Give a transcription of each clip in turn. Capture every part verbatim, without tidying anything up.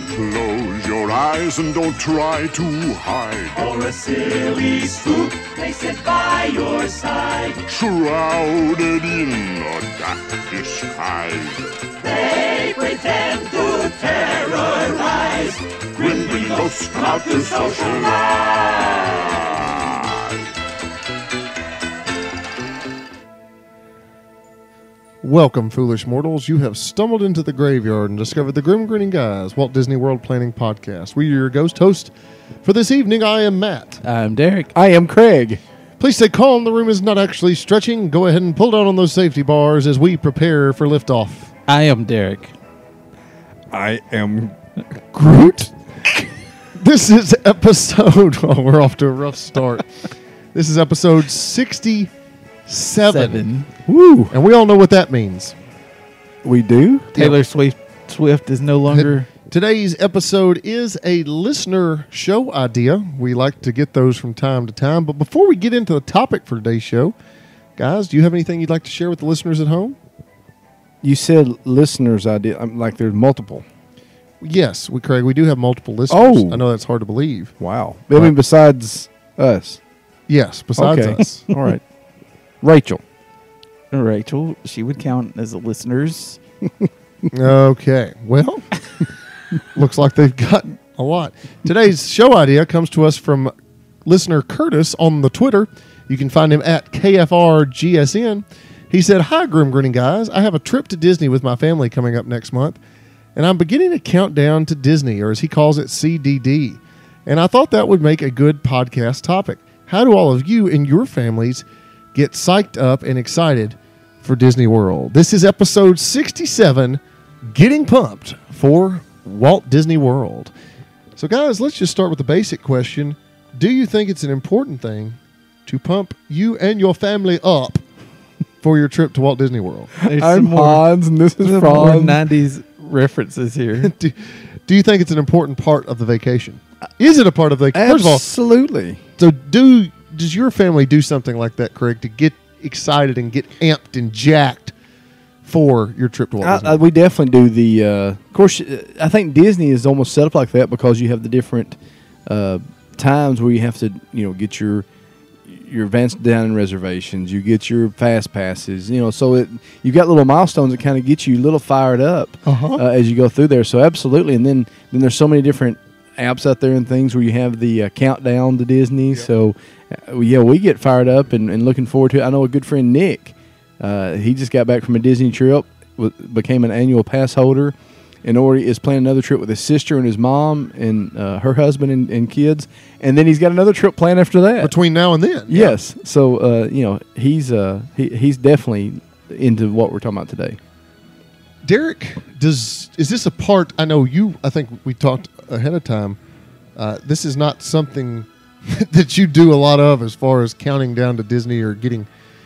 Close your eyes and don't try to hide. For a silly spook, they sit by your side. Shrouded in a dark disguise. They pretend to terrorize. Grim green ghosts come out to socialize. Welcome, foolish mortals. You have stumbled into the graveyard and discovered the Grim Grinning Guys Walt Disney World Planning Podcast. We are your ghost host for this evening. I am Matt. I'm Derek. I am Craig. Please stay calm. The room is not actually stretching. Go ahead and pull down on those safety bars as we prepare for liftoff. I am Derek. I am Groot. This is episode... Oh, we're off to a rough start. This is episode sixty-seven. Seven. Woo. And we all know what that means. We do? Taylor Swift Swift is no longer. Today's episode is a listener show idea. We like to get those from time to time. But before we get into the topic for today's show, guys, do you have anything you'd like to share with the listeners at home? You said listeners idea. I'm like there's multiple. Yes, we Craig, we do have multiple listeners. Oh. I know that's hard to believe. Wow. I mean, besides us. Yes, besides Okay. us. All right. Rachel. Rachel, she would count as a listeners. Okay. Well, looks like they've got a lot. Today's show idea comes to us from listener Curtis on the Twitter. You can find him at K F R G S N. He said, "Hi, Grim Grinning Guys. I have a trip to Disney with my family coming up next month, and I'm beginning to count down to Disney, or as he calls it, C D D. And I thought that would make a good podcast topic. How do all of you and your families get psyched up and excited for Disney World?" This is episode sixty-seven, Getting Pumped for Walt Disney World. So, guys, let's just start with the basic question. Do you think it's an important thing to pump you and your family up for your trip to Walt Disney World? There's I'm some more, Hans, and this is some more Franz. nineties references here. do, do you think it's an important part of the vacation? Is it a part of the vacation? First of all, Absolutely. so do does your family do something like that, Craig, to get excited and get amped and jacked for your trip to Walt Disney I, I, World? we definitely do the. Uh, of course, uh, I think Disney is almost set up like that because you have the different uh, times where you have to, you know, get your your advanced dining reservations. You get your fast passes. You know, so it you got little milestones that kind of get you a little fired up Uh-huh. uh, as you go through there. So absolutely, and then then there's so many different apps out there and things where you have the uh, countdown to Disney. So uh, yeah, we get fired up and, and looking forward to it. I know a good friend Nick. Uh, he just got back from a Disney trip, w- became an annual pass holder, and already is planning another trip with his sister and his mom and uh, her husband and, and kids. And then he's got another trip planned after that. Between now and then. Yes. So uh, you know he's uh, he, he's definitely into what we're talking about today. Derek, does is this a part? I know you. I think we talked ahead of time. Uh, this is not something that you do a lot of, as far as counting down to Disney or getting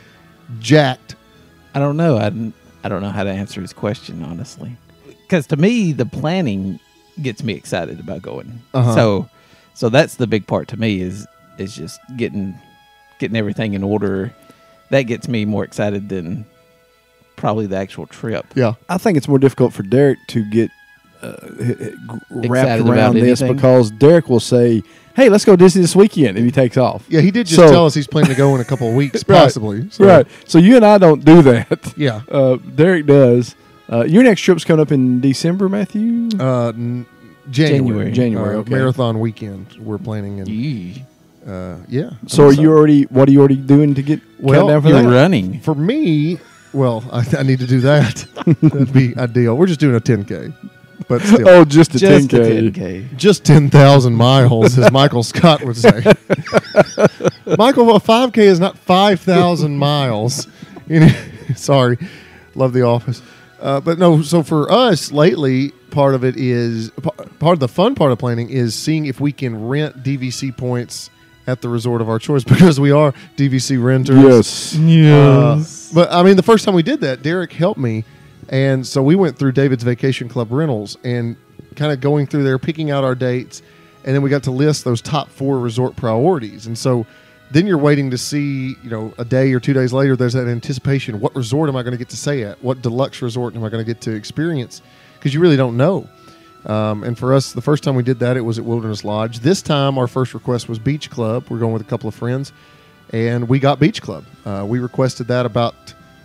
jacked. I don't know. I, didn't- I don't know how to answer his question, honestly. Because to me, the planning gets me excited about going. Uh-huh. So so that's the big part to me is is just getting getting everything in order. That gets me more excited than probably the actual trip. Yeah. I think it's more difficult for Derek to get uh, h- h- g- wrapped Excited around about this anything? because Derek will say, "Hey, let's go Disney this weekend," and he takes off. Yeah, he did just So- tell us he's planning to go in a couple of weeks, Right. possibly. So, Right. So you and I don't do that. Yeah. Uh, Derek does. Uh, your next trip's coming up in December, Matthew. Uh, n- January. January. January, Uh, okay. Marathon weekend we're planning. And, Yee. uh, yeah. so I'm are excited. you already? What are you already doing to get Well, countdown for You're that? running. For me, well, I, I need to do that. That'd be ideal. We're just doing a ten K. But still. Oh, just a Just ten a K. ten K. Just ten thousand miles, as Michael Scott would say. Michael, a five K is not five thousand miles. You know, sorry. Love The Office. Uh, but no, so for us lately, part of it is, p- part of the fun part of planning is seeing if we can rent D V C points at the resort of our choice, because we are D V C renters. Yes. Uh, but I mean, the first time we did that, Derek helped me. And so we went through David's Vacation Club rentals and kind of going through there, picking out our dates. And then we got to list those top four resort priorities. And so then you're waiting to see, you know, a day or two days later, there's that anticipation. What resort am I going to get to stay at? What deluxe resort am I going to get to experience? Because you really don't know. Um, and for us, the first time we did that, it was at Wilderness Lodge. This time, our first request was Beach Club. We're going with a couple of friends, and we got Beach Club. Uh, we requested that about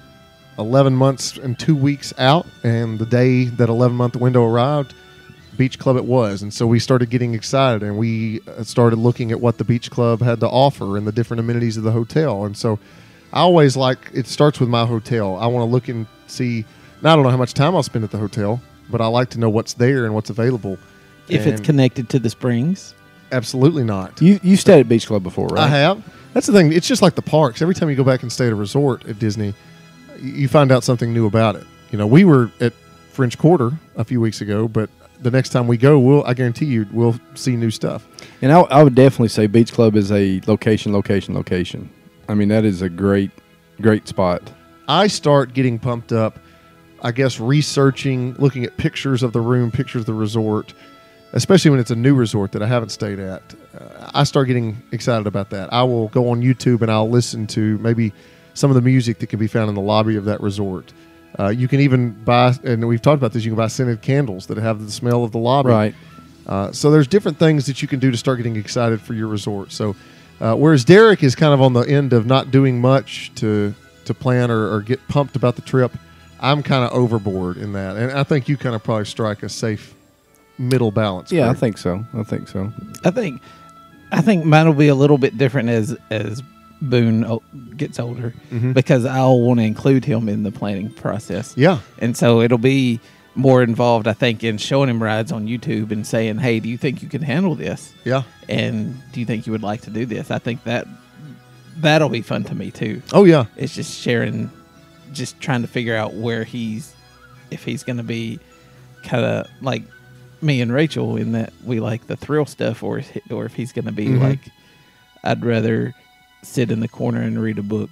eleven months and two weeks out, and the day that eleven-month window arrived, Beach Club it was. And so we started getting excited, and we uh, started looking at what the Beach Club had to offer and the different amenities of the hotel. And so I always like, it starts with my hotel. I want to look and see, now I don't know how much time I'll spend at the hotel, but I like to know what's there and what's available. If it's And connected to the springs. absolutely not. You you stayed at Beach Club before, right? I have. That's the thing. It's just like the parks. Every time you go back and stay at a resort at Disney, y- you find out something new about it. You know, we were at French Quarter a few weeks ago, but the next time we go, we'll I guarantee you we'll see new stuff. And I, I would definitely say Beach Club is a location, location, location. I mean, that is a great, great spot. I start getting pumped up, I guess, researching, looking at pictures of the room, pictures of the resort, especially when it's a new resort that I haven't stayed at. Uh, I start getting excited about that. I will go on YouTube and I'll listen to maybe some of the music that can be found in the lobby of that resort. Uh, you can even buy, and we've talked about this, you can buy scented candles that have the smell of the lobby. Right. Uh, so there's different things that you can do to start getting excited for your resort. So uh, whereas Derek is kind of on the end of not doing much to to plan or, or get pumped about the trip, I'm kind of overboard in that. And I think you kind of probably strike a safe middle balance. Yeah, I Greg. think so. I think so. I think I think mine will be a little bit different as as Boone o- gets older Mhm. because I'll want to include him in the planning process. Yeah. And so it'll be more involved, I think, in showing him rides on YouTube and saying, hey, do you think you can handle this? Yeah. And do you think you would like to do this? I think that that'll be fun to me too. Oh, yeah. It's just sharing, just trying to figure out where he's, if he's going to be kind of like me and Rachel in that we like the thrill stuff, or or if he's going to be Mhm. like, I'd rather sit in the corner and read a book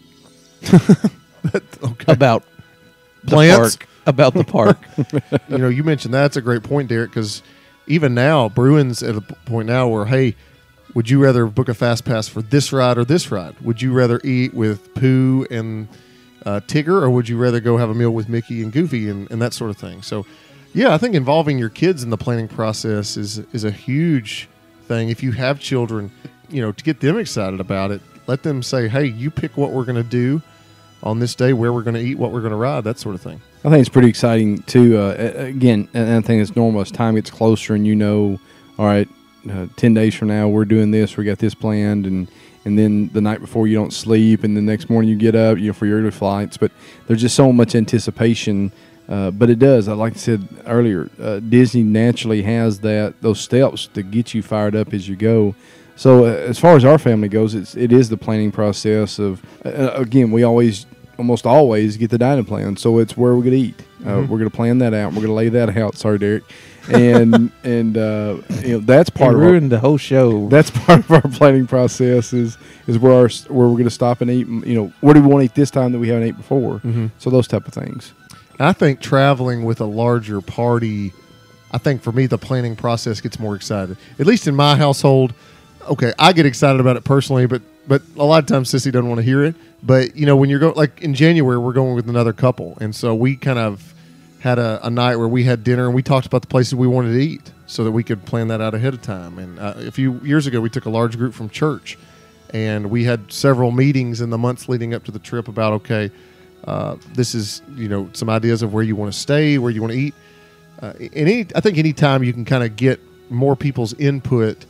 Okay. about the Plants? park, about the park. You know, you mentioned that. That's a great point, Derek, because even now, Bruin's at a p- point now where, hey, would you rather book a fast pass for this ride or this ride? Would you rather eat with Pooh and uh, Tigger, or would you rather go have a meal with Mickey and Goofy and, and that sort of thing? So, yeah, I think involving your kids in the planning process is is a huge thing. If you have children, you know, to get them excited about it, let them say, hey, you pick what we're going to do on this day, where we're going to eat, what we're going to ride, that sort of thing. I think it's pretty exciting too. Uh, a- again, and I think it's normal as time gets closer, and you know, all right, uh, ten days from now we're doing this, we got this planned, and and then the night before you don't sleep, and the next morning you get up, you know, for your early flights. But there's just so much anticipation. Uh, but it does, like I said earlier, uh, Disney naturally has that those steps to get you fired up as you go. So uh, as far as our family goes, it's it is the planning process of uh, again we always almost always get the dining plan. So it's where we're gonna eat. Uh, Mhm. We're gonna plan that out. We're gonna lay that out. Sorry, Derek. And and uh, you know that's He part of our, ruined the whole show. that's part of our planning process is is where our where we're gonna stop and eat. You know, where do we want to eat this time that we haven't ate before? Mhm. So those type of things. I think traveling with a larger party, I think for me, the planning process gets more excited. At least in my household, okay, I get excited about it personally, but but a lot of times Sissy doesn't want to hear it. But, you know, when you're going, like in January, we're going with another couple. And so we kind of had a, a night where we had dinner and we talked about the places we wanted to eat so that we could plan that out ahead of time. And uh, a few years ago, we took a large group from church and we had several meetings in the months leading up to the trip about, okay, Uh, this is, you know, some ideas of where you want to stay, where you want to eat. Uh, and any, I think any time you can kind of get more people's input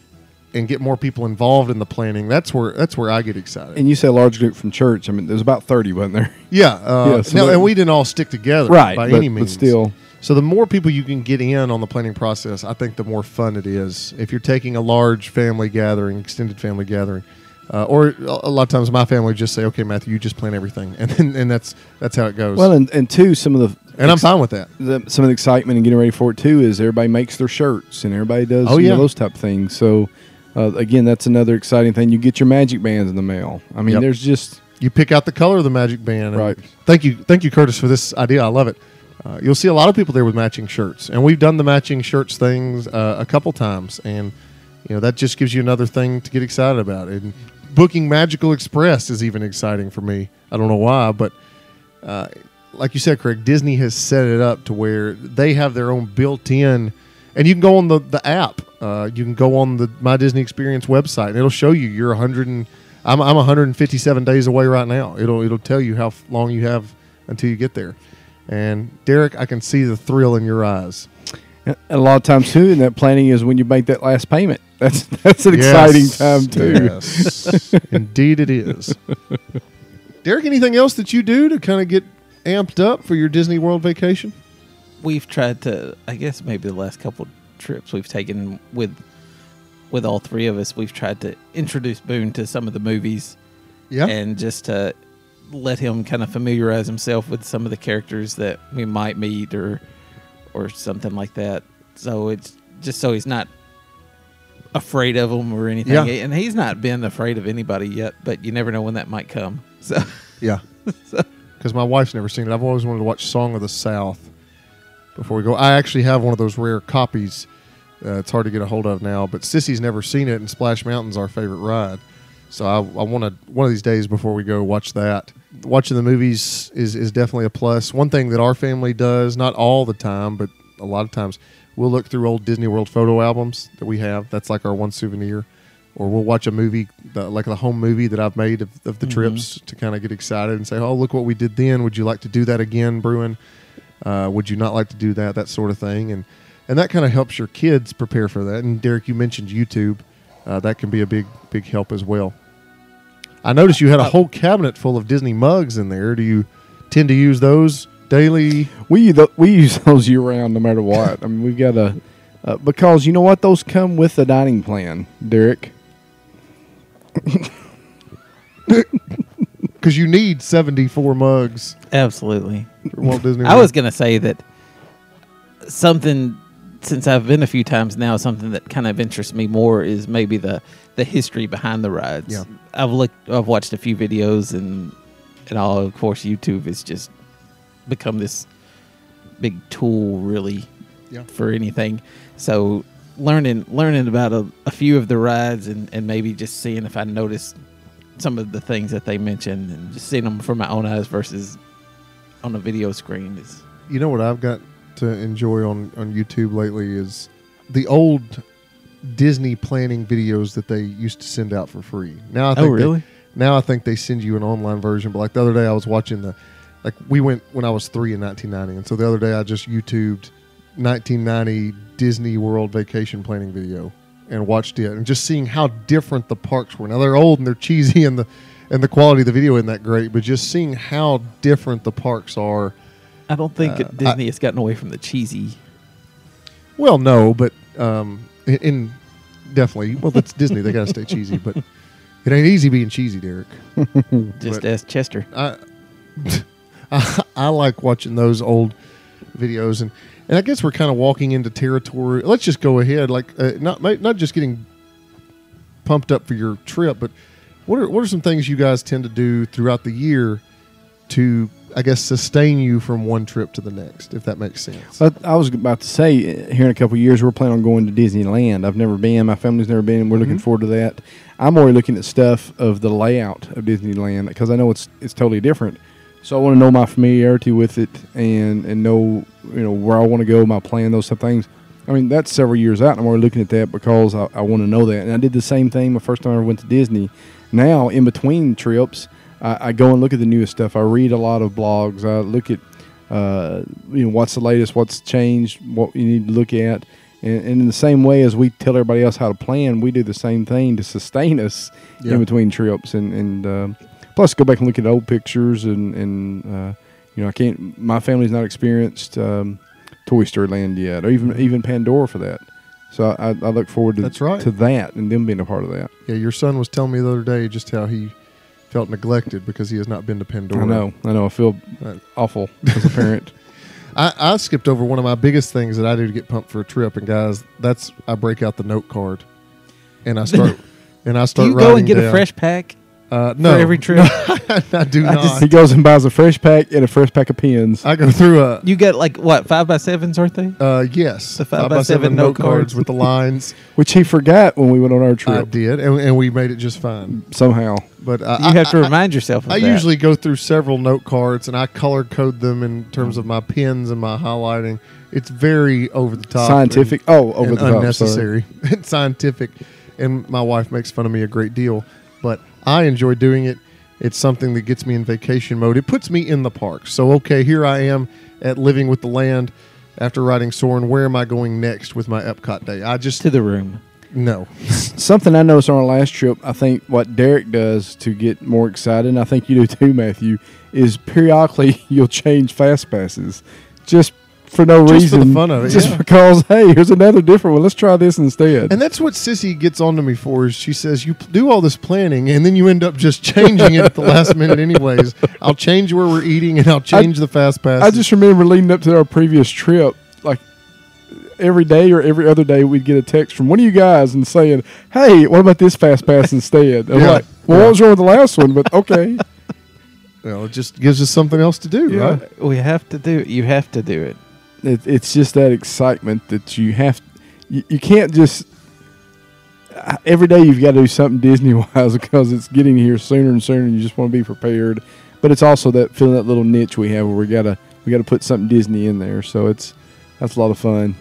and get more people involved in the planning, that's where that's where I get excited. And you say a large group from church. I mean, there's about thirty, wasn't there? yeah, uh, Yeah, so no, that- and we didn't all stick together, Right, by but- any but means. still. So the more people you can get in on the planning process, I think the more fun it is. If you're taking a large family gathering, extended family gathering, uh, or a lot of times my family would just say, "Okay, Matthew, you just plan everything," and then, and that's that's how it goes. Well, and, and two, some of the and I'm fine with that. the, some of the excitement and getting ready for it too is everybody makes their shirts and everybody does Oh, you know, yeah. those type of things. So uh, again, that's another exciting thing. You get your magic bands in the mail. I mean, Yep. there's just You pick out the color of the magic band. and Right. Thank you, thank you, Curtis, for this idea. I love it. Uh, you'll see a lot of people there with matching shirts, and we've done the matching shirts things uh, a couple times, and you know that just gives you another thing to get excited about. And booking Magical Express is even exciting for me. I don't know why, but uh, like you said, Craig, Disney has set it up to where they have their own built-in, and you can go on the the app. Uh, you can go on the My Disney Experience website, and it'll show you you're one hundred. And, I'm I'm one hundred fifty-seven days away right now. It'll it'll tell you how f- long you have until you get there. And Derek, I can see the thrill in your eyes. And a lot of times too, and that planning is when you make that last payment. That's that's an Yes. exciting time too. Yes, indeed it is. Derek, anything else that you do to kind of get amped up for your Disney World vacation? We've tried to, I guess maybe the last couple trips we've taken with with all three of us, we've tried to introduce Boone to some of the movies. Yeah. And just to let him kind of familiarize himself with some of the characters that we might meet or or something like that. So it's just so he's not afraid of them or anything. Yeah. And he's not been afraid of anybody yet, but you never know when that might come. So Yeah. Because my wife's never seen it. I've always wanted to watch Song of the South before we go. I actually have one of those rare copies. Uh, it's hard to get a hold of now, but Sissy's never seen it, and Splash Mountain's our favorite ride. So I, I want to, one of these days before we go, watch that. Watching the movies is, is definitely a plus. One thing that our family does, not all the time, but a lot of times, we'll look through old Disney World photo albums that we have. That's like our one souvenir. Or we'll watch a movie, the, like the home movie that I've made of, of the Mhm. trips to kind of get excited and say, oh, look what we did then. Would you like to do that again, Bruin? Uh, would you not like to do that? That sort of thing. And and that kind of helps your kids prepare for that. And Derek, you mentioned YouTube. Uh, that can be a big, big help as well. I noticed you had a whole cabinet full of Disney mugs in there. Do you tend to use those daily? We use tho- we use those year round, no matter what. I mean, we've got a uh, because you know what, those come with the dining plan, Derek. Because you need seventy-four mugs absolutely. for Walt Disney I World. was going to say that something, since I've been a few times now, something that kind of interests me more is maybe the, the history behind the rides. Yeah. I've looked, I've watched a few videos, and and all, of course, YouTube has just become this big tool, really, Yeah. for anything. So learning learning about a, a few of the rides, and, and maybe just seeing if I notice some of the things that they mentioned, and just seeing them from my own eyes versus on a video screen is. You know what I've got to enjoy on, on YouTube lately is the old Disney planning videos that they used to send out for free. Now I think Oh, really? They, now I think they send you an online version. But like the other day, I was watching the, like we went when I was three in nineteen ninety, and so the other day I just YouTubed nineteen ninety Disney World vacation planning video and watched it, and just seeing how different the parks were. Now they're old and they're cheesy, and the and the quality of the video isn't that great, but just seeing how different the parks are. I don't think Uh, Disney has gotten away from the cheesy. Well, no, but um, in, in definitely, well, that's Disney. They got to stay cheesy, but it ain't easy being cheesy, Derek. Just But- ask Chester. I, I I like watching those old videos, and, and I guess we're kind of walking into territory. Let's just go ahead, like uh, not not just getting pumped up for your trip, but what are what are some things you guys tend to do throughout the year to, I guess, sustain you from one trip to the next, if that makes sense? I, I was about to say, uh, here in a couple of years, we're planning on going to Disneyland. I've never been. My family's never been. We're looking Mhm. forward to that. I'm already looking at stuff of the layout of Disneyland because I know it's it's totally different. So I want to know my familiarity with it and and know you know where I want to go, my plan, those type of things. I mean, that's several years out, and I'm already looking at that because I, I want to know that. And I did the same thing the first time I ever went to Disney. Now, in between trips, I, I go and look at the newest stuff. I read a lot of blogs. I look at, uh, you know, what's the latest, what's changed, what you need to look at. And, and in the same way as we tell everybody else how to plan, we do the same thing to sustain us Yeah. in between trips. And, and um, plus, go back and look at old pictures. And, and uh, you know, I can't, my family's not experienced um, Toy Story Land yet, or even even Pandora for that. So I, I look forward to, That's right. to that and them being a part of that. Yeah, your son was telling me the other day just how he felt neglected because he has not been to Pandora. I know, I know. I feel Right. awful as a parent. I, I skipped over one of my biggest things that I do to get pumped for a trip, and guys, that's I break out the note card, and I start and I Do start. you go writing and get down, a fresh pack? Uh, no, for every trip? I do not. He goes and buys a fresh pack and a fresh pack of pens. I go through a You get like what five by sevens, aren't they? uh, yes, The five by seven note cards. with the lines. Which he forgot when we went on our I trip did, and, and we made it just fine. somehow. But uh, You I, have to I- remind yourself of I that. usually go through several note cards and I color code them in terms of my pens and my highlighting. It's very over the top, Scientific. and, oh, over and the top. sorry. unnecessary. It's scientific, and my wife makes fun of me a great deal, but I enjoy doing it. It's something that gets me in vacation mode. It puts me in the park. So okay, here I am at Living with the Land after riding Soarin'. Where am I going next with my Epcot day? I just to the room. no. Something I noticed on our last trip, I think what Derek does to get more excited, and I think you do too, Matthew, is periodically you'll change fast passes just for no Just for reason. the fun of it, Just yeah. because, hey, here's another different one. Let's try this instead. And that's what Sissy gets onto me for. Is she says you p- do all this planning and then you end up just changing it at the last minute, anyways. I'll change where we're eating and I'll change the fast pass. I just remember leading up to our previous trip, like every day or every other day, we'd get a text from one of you guys and saying, "Hey, what about this fast pass instead?" I'm Yeah. like, "Well, Yeah. what was wrong with the last one?" But okay, you know, it just gives us something else to do, Yeah. right? We have to do it. You have to do it. it, it's just that excitement that you have. You, you can't just uh, every day you've got to do something Disney wise because it's getting here sooner and sooner, and you just want to be prepared. But it's also that feeling that little niche we have where we gotta we gotta put something Disney in there. So it's that's a lot of fun.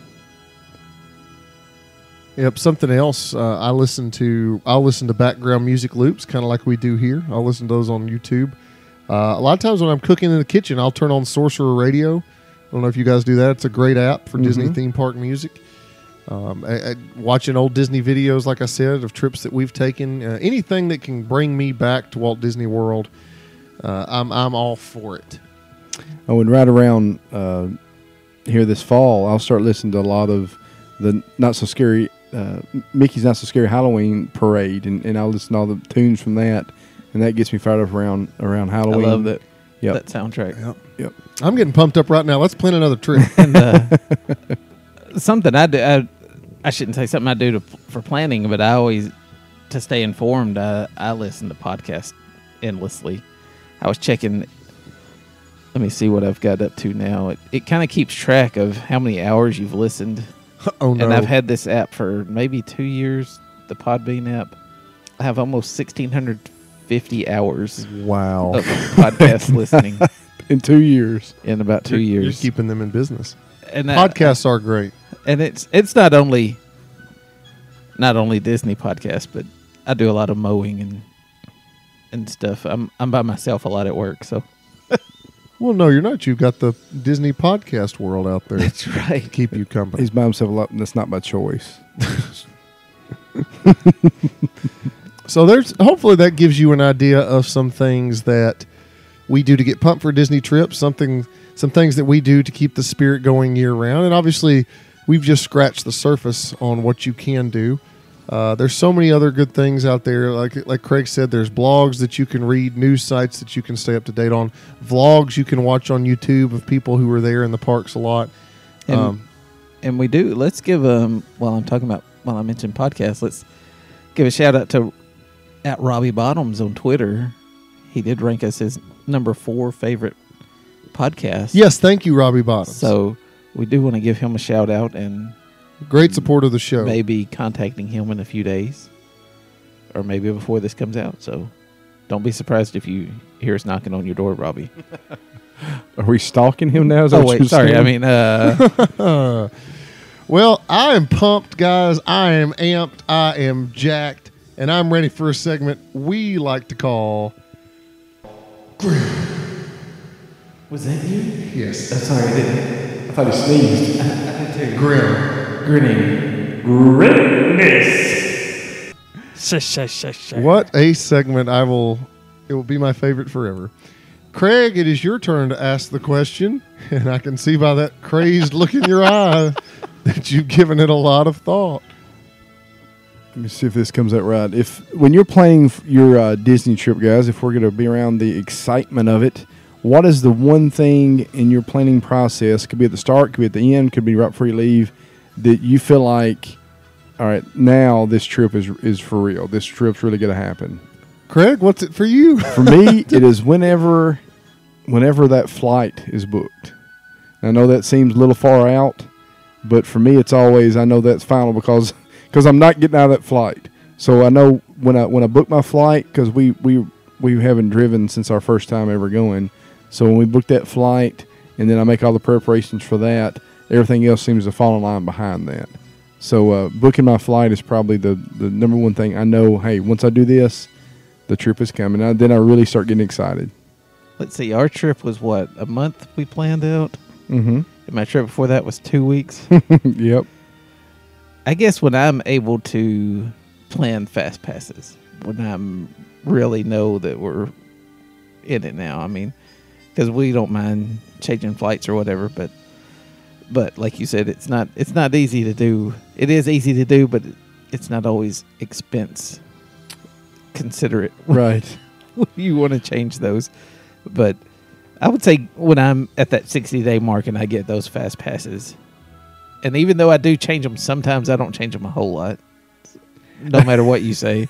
Yep. Something else. Uh, I listen to. I'll listen to background music loops, kind of like we do here. I'll listen to those on YouTube. Uh, a lot of times when I'm cooking in the kitchen, I'll turn on Sorcerer Radio. I don't know if you guys do that. It's a great app for Disney Mhm. theme park music. Um, I, I, watching old Disney videos, like I said, of trips that we've taken, uh, anything that can bring me back to Walt Disney World, uh, I'm I'm all for it. Oh, and right around uh, here this fall, I'll start listening to a lot of the not so scary uh, Mickey's Not So Scary Halloween parade, and, and I'll listen to all the tunes from that, and that gets me fired up around around Halloween. I love that. Yep. That soundtrack. Yep. Yep. I'm getting pumped up right now. Let's plan another trip. And uh, something I do, I, I shouldn't say something I do to, for planning, but I always, to stay informed, I, I listen to podcasts endlessly. I was checking, let me see what I've got up to now. It, it kind of keeps track of how many hours you've listened. Oh no! And I've had this app for maybe two years, the Podbean app. I have almost one thousand six hundred fifty hours wow. of podcast listening In two years. in about two You're- years. You're keeping them in business. and that- Podcasts are great. and it's it's not only not only Disney podcasts, but I do a lot of mowing and and stuff. I'm I'm by myself a lot at work, so Well, no, you're not. You've got the Disney podcast world out there that's to right. keep you company. He's by himself a lot, and that's not by choice. So there's hopefully that gives you an idea of some things that we do to get pumped for Disney trips, something some things that we do to keep the spirit going year round. And obviously we've just scratched the surface on what you can do. Uh, there's so many other good things out there. Like like Craig said, there's blogs that you can read, news sites that you can stay up to date on, vlogs you can watch on YouTube of people who are there in the parks a lot. And, Um, and we do. Let's give um while I'm talking about while I mentioned podcasts, let's give a shout out to at Robbie Bottoms on Twitter. He did rank us his number four favorite podcast. yes, thank you, Robbie Bottoms. So we do want to give him a shout out and great support of the show. maybe contacting him in a few days, or maybe before this comes out. So don't be surprised if you hear us knocking on your door, Robbie. Are we stalking him now? Is that Oh what wait, you're sorry. saying? I mean, uh, Well, I am pumped, guys. I am amped. I am jacked. And I'm ready for a segment we like to call was that you? Yes. Sorry, I didn't. I thought he sneezed. Grim. Grinning. Greatness. Shush, shush, shush, shush. What a segment. I will it will be my favorite forever. Craig, it is your turn to ask the question, and I can see by that crazed look in your eye that you've given it a lot of thought. Let me see if this comes out right. If when you're planning f- your uh, Disney trip, guys, if we're going to be around the excitement of it, what is the one thing in your planning process? Could be at the start, could be at the end, could be right before you leave, that you feel like, all right, now this trip is is for real. This trip's really going to happen. Craig, what's it for you? For me, it is whenever, whenever that flight is booked. I know that seems a little far out, but for me, it's always I know that's final because because I'm not getting out of that flight. So I know when I when I book my flight because we we we haven't driven since our first time ever going. So when we book that flight and then I make all the preparations for that, everything else seems to fall in line behind that. So uh, booking my flight is probably the the number one thing. I know. Hey, once I do this, the trip is coming. I, then I really start getting excited. Let's see. Our trip was what, a month we planned out? Mm-hmm. And my trip before that was two weeks. Yep. I guess when I'm able to plan fast passes, when I'm really know that we're in it now. I mean, because we don't mind changing flights or whatever, but but like you said, it's not it's not easy to do. It is easy to do, but it's not always expense considerate. Right. You want to change those, but I would say when I'm at that sixty day mark and I get those fast passes, and even though I do change them, sometimes I don't change them a whole lot. No matter what you say.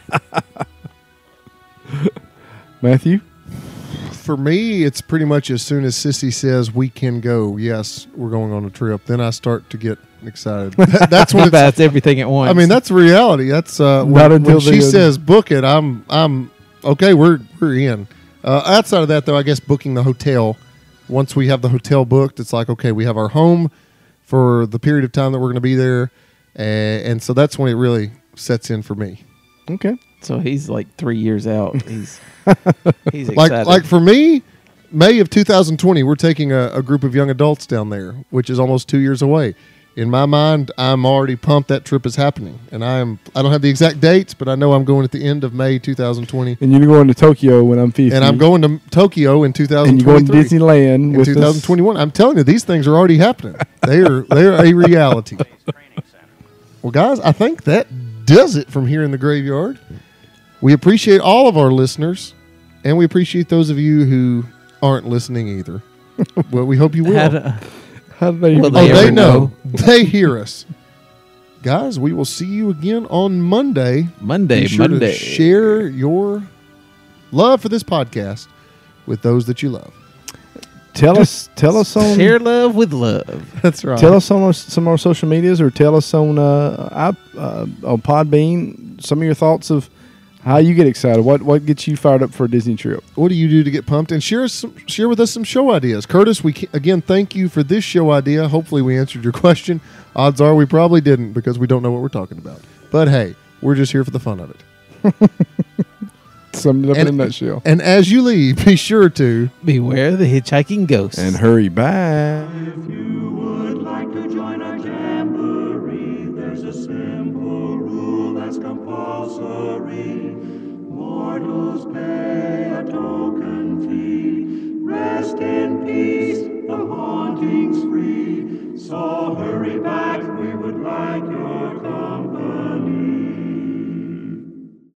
Matthew? For me, it's pretty much as soon as Sissy says we can go, yes, we're going on a trip, then I start to get excited. That- that's when it's, That's everything at once. I mean, that's reality. That's uh, when, Not until when she the- says book it. I'm, I'm okay. We're we're in. Uh, outside of that, though, I guess booking the hotel. Once we have the hotel booked, it's like okay, we have our home for the period of time that we're going to be there, and, and so that's when it really sets in for me. Okay. so he's like three years out. He's he's Like excited. like for me, May of two thousand twenty, we're taking a, a group of young adults down there, which is almost two years away. In my mind, I'm already pumped that trip is happening, and I'm I don't have the exact dates, but I know I'm going at the end of May two thousand twenty, And you're going to Tokyo when I'm fifty. and I'm going to Tokyo in And you're going to two thousand twenty-three. Disneyland in with us. two thousand twenty-one. I'm telling you, these things are already happening. They are they are a reality. Well, guys, I think that does it from here in the graveyard. We appreciate all of our listeners, and we appreciate those of you who aren't listening either. Well, we hope you will. How do- How did they Well, even Oh, they they ever know. know. They hear us. Guys, we will see you again on Monday. Monday, Be sure Monday. to share your love for this podcast with those that you love. tell us tell us on Share love with love. That's right. tell us on our, some of our social medias or tell us on uh, I- uh on Podbean some of your thoughts of how you get excited. What what gets you fired up for a Disney trip? What do you do to get pumped? And share some, share with us some show ideas. Curtis, we ca- again thank you for this show idea. Hopefully we answered your question. Odds are we probably didn't because we don't know what we're talking about. But hey, we're just here for the fun of it. Summed it up And- in a nutshell. And as you leave, be sure to Beware the hitchhiking ghosts. And hurry back. If you would like to join a jamboree, there's a simple rule that's compulsory. Mortals pay a token fee. Rest in peace, the haunting's free. So hurry back, we